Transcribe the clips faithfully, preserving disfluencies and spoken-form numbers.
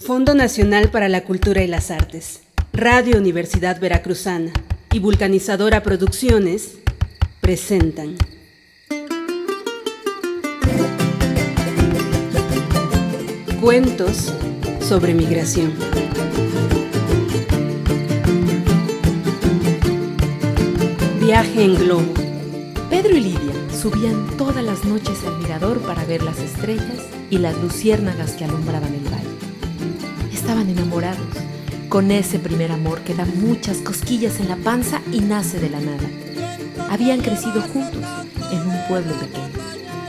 Fondo Nacional para la Cultura y las Artes, Radio Universidad Veracruzana y Vulcanizadora Producciones presentan Cuentos sobre migración. Viaje en globo. Pedro y Lidia subían todas las noches al mirador para ver las estrellas y las luciérnagas que alumbraban el valle. Estaban enamorados, con ese primer amor que da muchas cosquillas en la panza y nace de la nada. Habían crecido juntos en un pueblo pequeño.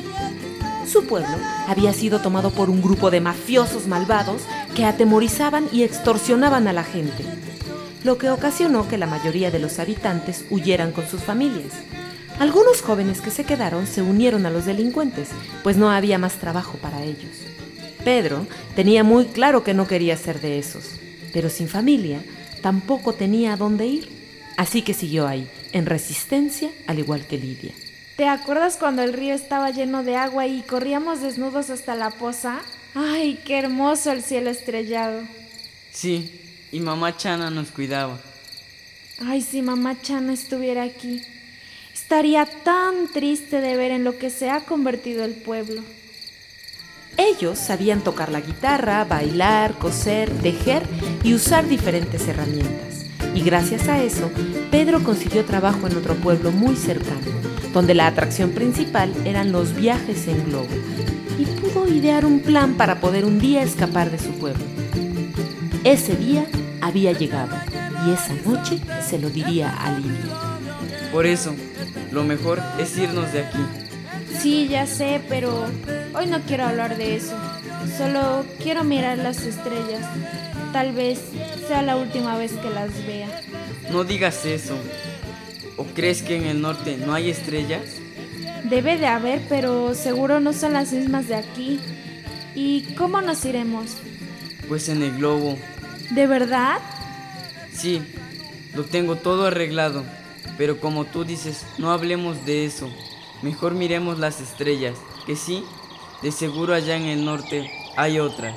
Su pueblo había sido tomado por un grupo de mafiosos malvados que atemorizaban y extorsionaban a la gente, lo que ocasionó que la mayoría de los habitantes huyeran con sus familias. Algunos jóvenes que se quedaron se unieron a los delincuentes, pues no había más trabajo para ellos. Pedro tenía muy claro que no quería ser de esos, pero sin familia tampoco tenía a dónde ir, así que siguió ahí, en resistencia, al igual que Lidia. ¿Te acuerdas cuando el río estaba lleno de agua y corríamos desnudos hasta la poza? ¡Ay, qué hermoso el cielo estrellado! Sí, y mamá Chana nos cuidaba. Ay, si mamá Chana estuviera aquí, estaría tan triste de ver en lo que se ha convertido el pueblo. Ellos sabían tocar la guitarra, bailar, coser, tejer y usar diferentes herramientas. Y gracias a eso, Pedro consiguió trabajo en otro pueblo muy cercano, donde la atracción principal eran los viajes en globo, y pudo idear un plan para poder un día escapar de su pueblo. Ese día había llegado, y esa noche se lo diría a Lidia. Por eso, lo mejor es irnos de aquí. Sí, ya sé, pero hoy no quiero hablar de eso. Solo quiero mirar las estrellas. Tal vez sea la última vez que las vea. No digas eso. ¿O crees que en el norte no hay estrellas? Debe de haber, pero seguro no son las mismas de aquí. ¿Y cómo nos iremos? Pues en el globo. ¿De verdad? Sí, lo tengo todo arreglado. Pero como tú dices, no hablemos de eso. Mejor miremos las estrellas, que sí, de seguro allá en el norte hay otras.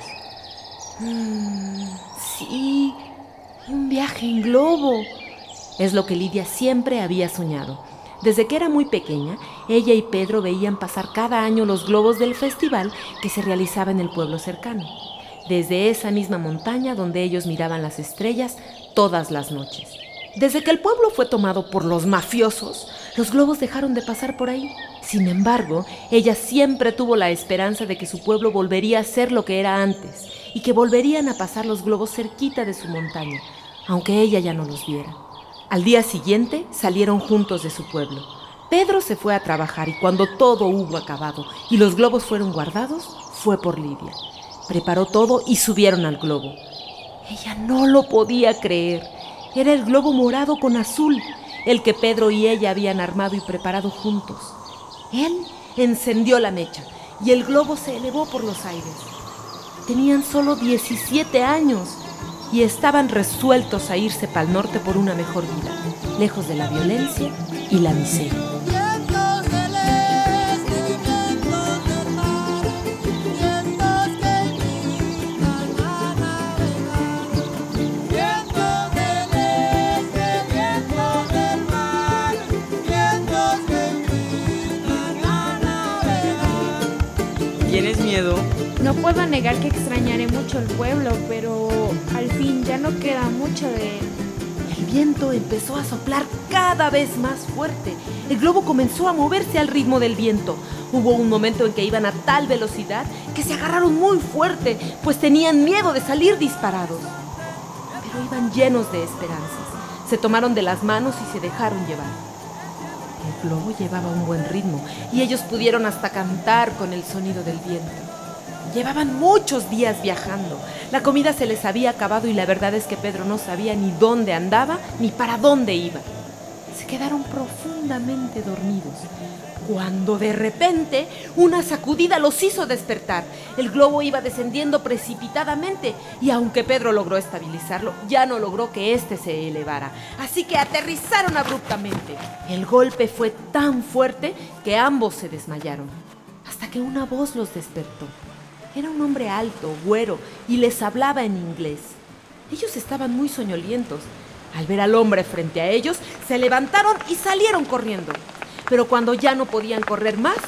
Mm, sí, un viaje en globo. Es lo que Lidia siempre había soñado. Desde que era muy pequeña, ella y Pedro veían pasar cada año los globos del festival que se realizaba en el pueblo cercano, desde esa misma montaña donde ellos miraban las estrellas todas las noches. Desde que el pueblo fue tomado por los mafiosos, los globos dejaron de pasar por ahí. Sin embargo, ella siempre tuvo la esperanza de que su pueblo volvería a ser lo que era antes y que volverían a pasar los globos cerquita de su montaña, aunque ella ya no los viera. Al día siguiente salieron juntos de su pueblo. Pedro se fue a trabajar y cuando todo hubo acabado y los globos fueron guardados, fue por Lidia. Preparó todo y subieron al globo. Ella no lo podía creer. Era el globo morado con azul, el que Pedro y ella habían armado y preparado juntos. Él encendió la mecha y el globo se elevó por los aires. Tenían solo diecisiete años y estaban resueltos a irse para el norte por una mejor vida, lejos de la violencia y la miseria. ¿Tienes miedo? No puedo negar que extrañaré mucho el pueblo, pero al fin ya no queda mucho de él. El viento empezó a soplar cada vez más fuerte. El globo comenzó a moverse al ritmo del viento. Hubo un momento en que iban a tal velocidad que se agarraron muy fuerte, pues tenían miedo de salir disparados. Pero iban llenos de esperanzas. Se tomaron de las manos y se dejaron llevar. El globo llevaba un buen ritmo y ellos pudieron hasta cantar con el sonido del viento. Llevaban muchos días viajando. La comida se les había acabado y la verdad es que Pedro no sabía ni dónde andaba ni para dónde iba. Se quedaron profundamente dormidos, cuando de repente una sacudida los hizo despertar. El globo iba descendiendo precipitadamente y aunque Pedro logró estabilizarlo, ya no logró que éste se elevara. Así que aterrizaron abruptamente. El golpe fue tan fuerte que ambos se desmayaron, hasta que una voz los despertó. Era un hombre alto, güero, y les hablaba en inglés. Ellos estaban muy soñolientos. Al ver al hombre frente a ellos, se levantaron y salieron corriendo. Pero cuando ya no podían correr más,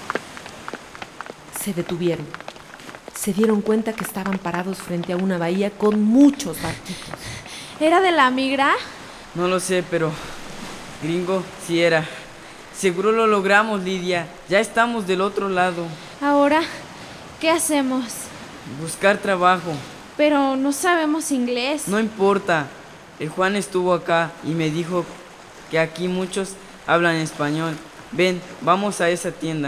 se detuvieron. Se dieron cuenta que estaban parados frente a una bahía con muchos barquitos. ¿Era de la migra? No lo sé, pero... Gringo, sí era. Seguro lo logramos, Lidia. Ya estamos del otro lado. Ahora, ¿qué hacemos? Buscar trabajo. Pero no sabemos inglés. No importa. El Juan estuvo acá y me dijo que aquí muchos hablan español. Ven, vamos a esa tienda.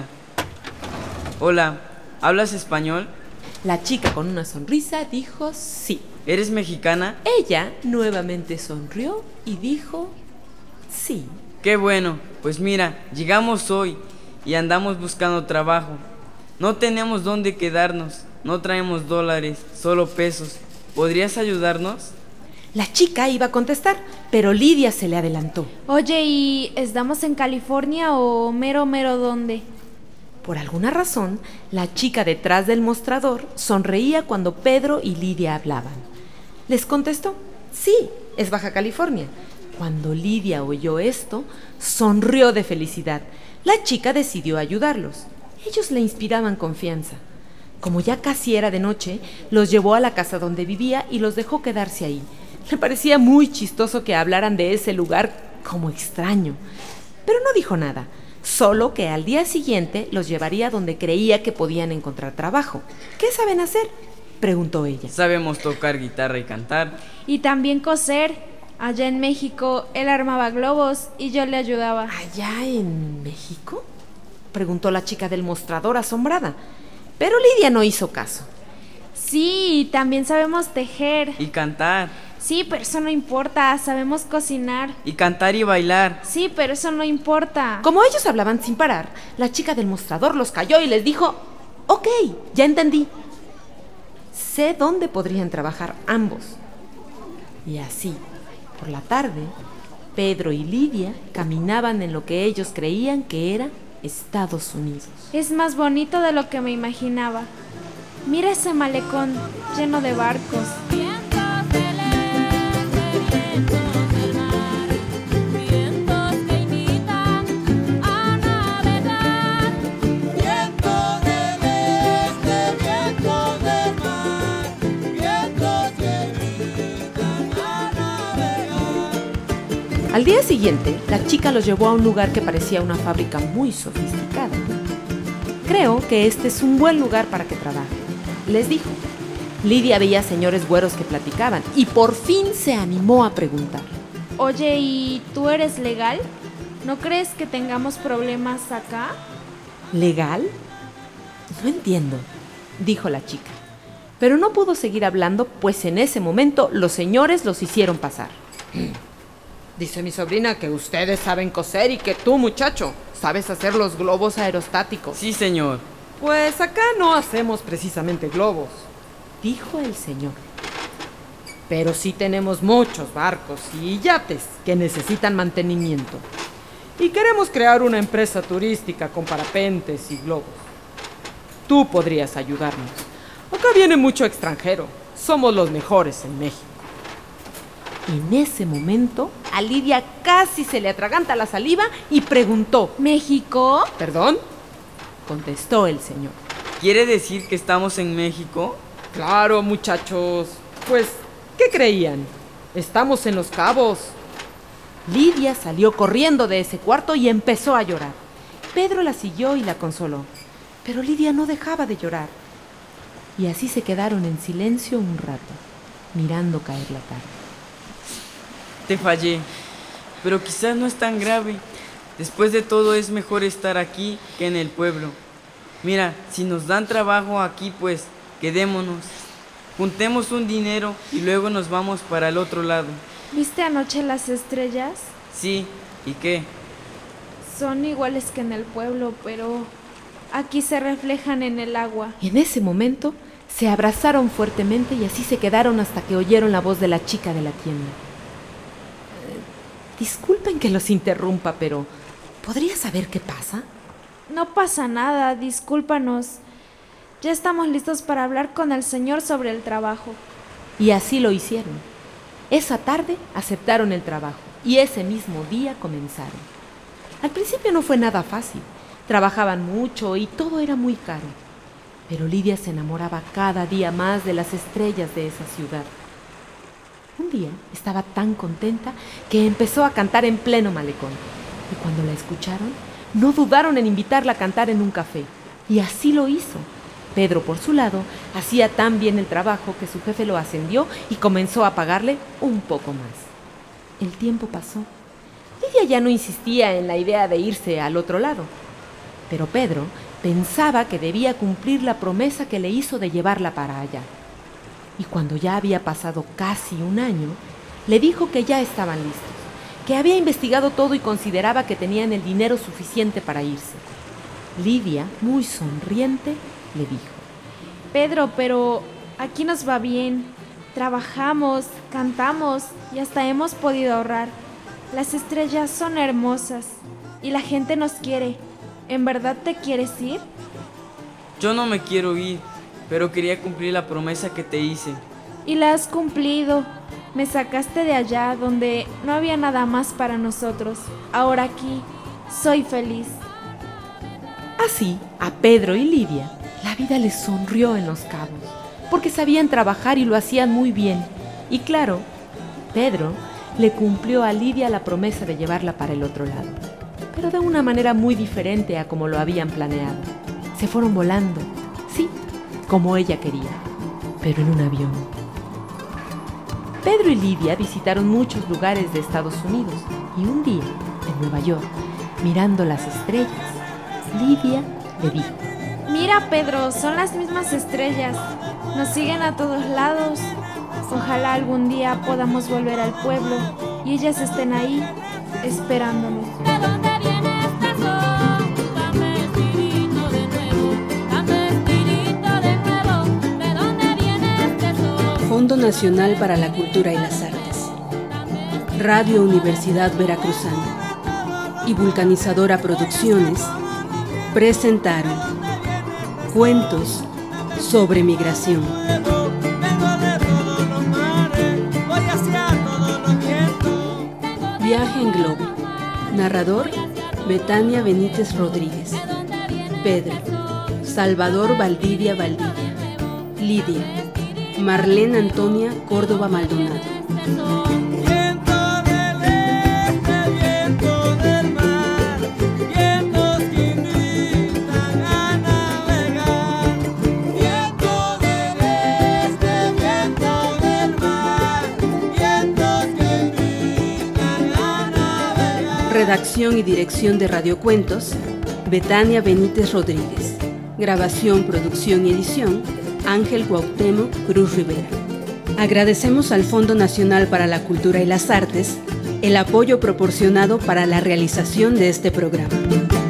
Hola, ¿hablas español? La chica con una sonrisa dijo sí. ¿Eres mexicana? Ella nuevamente sonrió y dijo sí. Qué bueno, pues mira, llegamos hoy y andamos buscando trabajo. No tenemos dónde quedarnos, no traemos dólares, solo pesos. ¿Podrías ayudarnos? La chica iba a contestar, pero Lidia se le adelantó. Oye, ¿y estamos en California o mero mero dónde? Por alguna razón, la chica detrás del mostrador sonreía cuando Pedro y Lidia hablaban. Les contestó, sí, es Baja California. Cuando Lidia oyó esto, sonrió de felicidad. La chica decidió ayudarlos. Ellos le inspiraban confianza. Como ya casi era de noche, los llevó a la casa donde vivía y los dejó quedarse ahí. Le parecía muy chistoso que hablaran de ese lugar como extraño, pero no dijo nada. Solo que al día siguiente los llevaría donde creía que podían encontrar trabajo. ¿Qué saben hacer?, preguntó ella. Sabemos tocar guitarra y cantar. Y también coser. Allá en México, él armaba globos y yo le ayudaba. ¿Allá en México?, preguntó la chica del mostrador asombrada. Pero Lidia no hizo caso. Sí, también sabemos tejer. Y cantar. Sí, pero eso no importa. Sabemos cocinar. Y cantar y bailar. Sí, pero eso no importa. Como ellos hablaban sin parar, la chica del mostrador los calló y les dijo, ok, ya entendí. Sé dónde podrían trabajar ambos. Y así, por la tarde, Pedro y Lidia caminaban en lo que ellos creían que era Estados Unidos. Es más bonito de lo que me imaginaba. Mira ese malecón lleno de barcos. Al día siguiente, la chica los llevó a un lugar que parecía una fábrica muy sofisticada. Creo que este es un buen lugar para que trabajen, les dijo. Lidia veía señores güeros que platicaban y por fin se animó a preguntar. Oye, ¿y tú eres legal? ¿No crees que tengamos problemas acá? ¿Legal? No entiendo, dijo la chica. Pero no pudo seguir hablando, pues en ese momento los señores los hicieron pasar. Dice mi sobrina que ustedes saben coser y que tú, muchacho, sabes hacer los globos aerostáticos. Sí, señor. Pues acá no hacemos precisamente globos, dijo el señor. Pero sí tenemos muchos barcos y yates que necesitan mantenimiento. Y queremos crear una empresa turística con parapentes y globos. Tú podrías ayudarnos. Acá viene mucho extranjero. Somos los mejores en México. En ese momento, a Lidia casi se le atraganta la saliva y preguntó. ¿México? ¿Perdón?, contestó el señor. ¿Quiere decir que estamos en México? Claro, muchachos. Pues, ¿qué creían? Estamos en Los Cabos. Lidia salió corriendo de ese cuarto y empezó a llorar. Pedro la siguió y la consoló. Pero Lidia no dejaba de llorar. Y así se quedaron en silencio un rato, mirando caer la tarde. Te fallé, pero quizás no es tan grave. Después de todo es mejor estar aquí que en el pueblo. Mira, si nos dan trabajo aquí, pues quedémonos. Juntemos un dinero y luego nos vamos para el otro lado. ¿Viste anoche las estrellas? Sí, ¿y qué? Son iguales que en el pueblo, pero aquí se reflejan en el agua. Y en ese momento se abrazaron fuertemente y así se quedaron hasta que oyeron la voz de la chica de la tienda. Eh, disculpen que los interrumpa, pero ¿podría saber qué pasa? No pasa nada, discúlpanos. Ya estamos listos para hablar con el señor sobre el trabajo. Y así lo hicieron. Esa tarde aceptaron el trabajo y ese mismo día comenzaron. Al principio no fue nada fácil. Trabajaban mucho y todo era muy caro. Pero Lidia se enamoraba cada día más de las estrellas de esa ciudad. Un día estaba tan contenta que empezó a cantar en pleno malecón. Y cuando la escucharon, no dudaron en invitarla a cantar en un café. Y así lo hizo. Pedro, por su lado, hacía tan bien el trabajo que su jefe lo ascendió y comenzó a pagarle un poco más. El tiempo pasó. Lidia ya no insistía en la idea de irse al otro lado. Pero Pedro pensaba que debía cumplir la promesa que le hizo de llevarla para allá. Y cuando ya había pasado casi un año, le dijo que ya estaban listos, que había investigado todo y consideraba que tenían el dinero suficiente para irse. Lidia, muy sonriente, le dijo: Pedro, pero aquí nos va bien. Trabajamos, cantamos y hasta hemos podido ahorrar. Las estrellas son hermosas y la gente nos quiere. ¿En verdad te quieres ir? Yo no me quiero ir, pero quería cumplir la promesa que te hice. Y la has cumplido. Me sacaste de allá donde no había nada más para nosotros. Ahora aquí soy feliz. Así, a Pedro y Lidia, la vida les sonrió en Los Cabos, porque sabían trabajar y lo hacían muy bien. Y claro, Pedro le cumplió a Lidia la promesa de llevarla para el otro lado, pero de una manera muy diferente a como lo habían planeado. Se fueron volando, sí, como ella quería, pero en un avión. Pedro y Lidia visitaron muchos lugares de Estados Unidos y un día, en Nueva York, mirando las estrellas, Lidia le dijo: Mira, Pedro, son las mismas estrellas. Nos siguen a todos lados. Ojalá algún día podamos volver al pueblo y ellas estén ahí, esperándonos. ¿De dónde viene este sol? Dame espíritu de nuevo, dame espíritu de nuevo. ¿De dónde viene este sol? Fondo Nacional para la Cultura y las Artes, Radio Universidad Veracruzana y Vulcanizadora Producciones presentaron Cuentos sobre Migración. Viaje en globo. Narrador: Betania Benítez Rodríguez. Pedro: Salvador Valdivia Valdivia. Lidia: Marlene Antonia Córdoba Maldonado. Redacción y dirección de Radiocuentos: Betania Benítez Rodríguez. Grabación, producción y edición: Ángel Cuauhtémoc Cruz Rivera. Agradecemos al Fondo Nacional para la Cultura y las Artes el apoyo proporcionado para la realización de este programa.